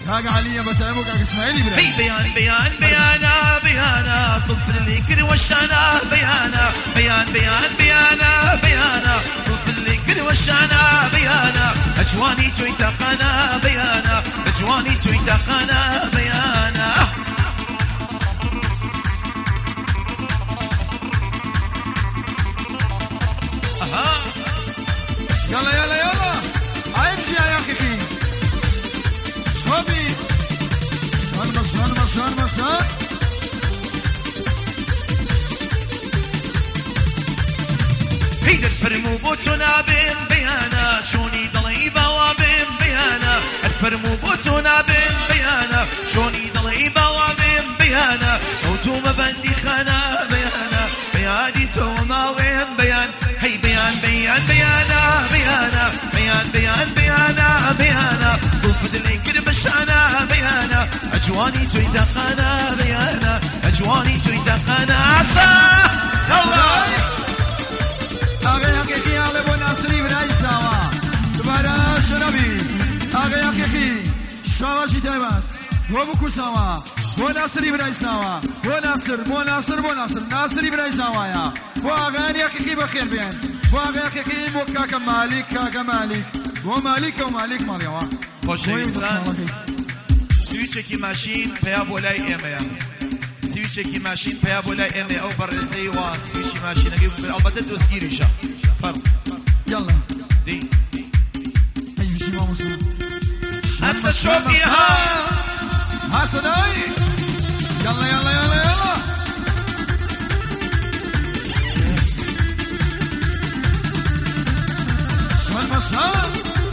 كاك عليا بتعبو كاك اسماعيلي بلا هي بيان بيان بيانا بيانا صف الذكر والشانا بيانا بيان بيان بيانا بيانا صف الذكر والشانا بيانا أجواني تويتقنا بيانا أجواني تويتقنا بيانا يلا يلا يلا عيبتي يا أخي شوبي مصر هيدا الفرمو بوتنا بين بيانا شوني ضليبة وبين بيانا الفرمو بوتنا بين بيانا شوني ضليبة وبين بيانا وتوما بندي خانا بيانا بيادي توما وين بيان هي بيان بيان بيانا بيانا بيان بيان بيانا بيانا صوفة الانكر بشانا بيانا أجواني تويتقانا بيانا أجواني تويتقانا عصا يلا آقای حقیقی آقای بو ناصری برای ساوا دوباره شنبی آقای حقیقی شواشی تایبات بو بکو ساوا بو ناصری برای ساوا بو ناصر ناصری برای ساوایا بو آقای حقیقی بخیر بیان بو آقای حقیقی بو کاکا مالک بو مالک و مالک مالیا خوشویستان سویچێکی ماشین پیا بۆ لای ئێمەیە سویچێکی ماشین پیا بۆ لای ئێمە ئەو بەڕێزەی وا سویچی ماشینەکەی ئەڵبەتە دۆستگیریشە فەرق يلا دی هاي مشي ما مصر هسه شوفي ها هسه داي يلا يلا يلا يلا والمسار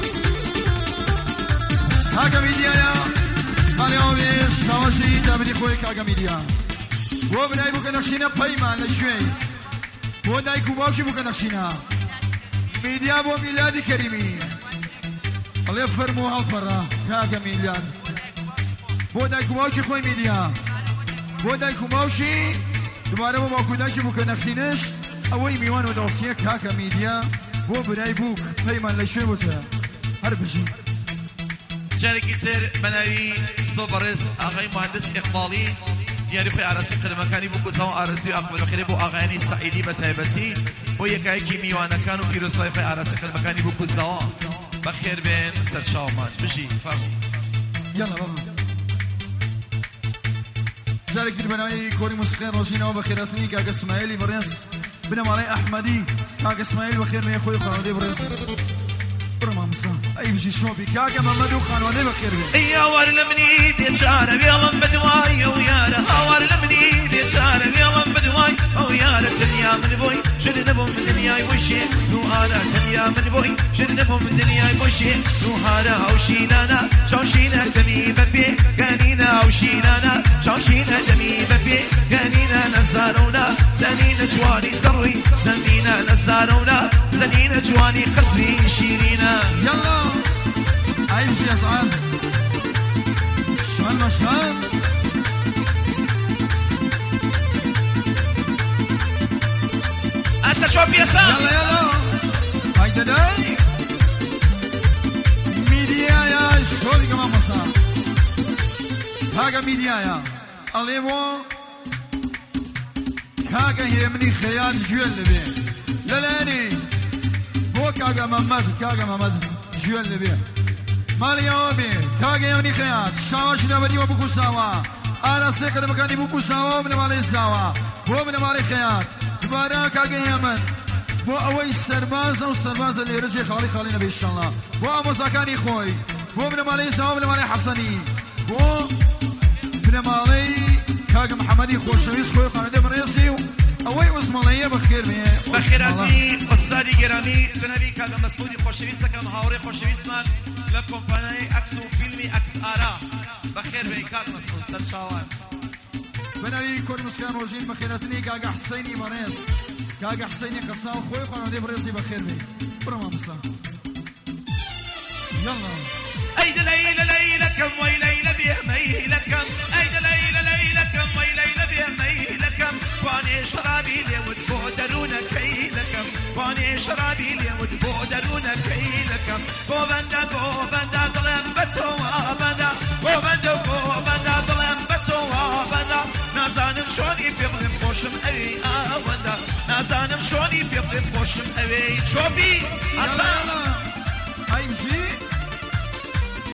كاكا ميديا يا اليوم شواشي تبدي خوي كاكا ميديا بو بناي بو كنخشينا بايمان لشوي بو دايكو باوشي بو كنخشينا ميديا بو ميلادي كريمي الله يفرموها الفرا كاكا ميلاد بو دايكو باوشي خوي ميديا بو دايكو باوشي دوباره بو باكو دايشي بو كنخشينش اوي ميوان ودوسيه كاكا ميديا بو بناي بوك بايمان لشوي بوتا هربشي جارێکی سێر بەناوی زۆر بەڕێز ئاغای مهندس ئیقباڵی دیاری خۆی ئارەسی قلمەکانی بۆ گوزەوە ئارەزی و ئەقبەلەخێرێ بۆ ئاغایانی سەعیدی بە تایبەتی بۆ یەکایەکی میوانەکان و پیرۆزبای خۆی ئارەسی قلمەکانی بۆ گوزەوە بەخێر بێن سەرچاومان بژی فەرموو يلا بابا جارك دير بناوي كوري موسيقى روجينا وبخيراتني كاك اسماعيلي بريس بنا مالي احمدي كاك اسماعيل بخير يا اخوي خالدي بريس برما مسا اي بشي شوبي كاك محمد وخانواني بخير يا ورلمني بيشارة يلا بدواي ويانا ورلمني بيشارة يلا بدواي ويانا الدنيا من بوي جنبهم من دنياي وشي نوهانا الدنيا من بوي جنبهم من دنياي وشي نوهانا وشينانا شوشينا دمي ببي كانينا وشينانا شوشينا دمي ببي كانينا نزارونا زنينا جواني سروي زنينا نزارونا زنينا جواني قصري شيرينا يلا اي بشي يا صعب شوال مشهر هسه شوف يا سام يلا يلا هايدا داي ميديا يا شوري كمان مسا هاكا ميديا يا اليمو كاكا يمني خيال جوال لبي للاني بو كاكا محمد جوال لبي مالي يومي كاكا يمني خيال شاوش نبدي وبكو سوا انا سيكر مكاني بكو سوا من مالي سوا بو من مالي خيال دوباره كاكا يمن بو اوي سرباز اللي رجي خالي نبي ان شاء الله بو مساكاني خوي بو من مالي سوا من مالي حسني بو من مالي كاكا محمدي خوشويس خوي خالدي مريسي اوي وزماليه بخير بخيراتي استاذي جرامي جنبي كاكا مسعودي خوشويس كم هاوري خوشويس مان لكومباني اكس وفيلمي اكس ارا بخير بي كاكا مسعود سرشاوان بناوي كل مسكان روجين بخيراتني كاكا حسيني مريس كاكا حسيني قصاو خوي خالدي مريسي بخير بي برما مسا يلا ايد ليلى ليلى كم ويليلى بيه ميلى كم ايد ليلى ليلى كم ويليلى بيه ميلى كم واني شرابي لي ودبودرونا كيلى كم واني شرابي لي ودبودرونا كيلى كم بوبندا قلم بتوا بندا شوني في بلم خوشم أوي وندا نازانم شوني في بلم خوشم أوي شوفي يلا يلا هاي مشي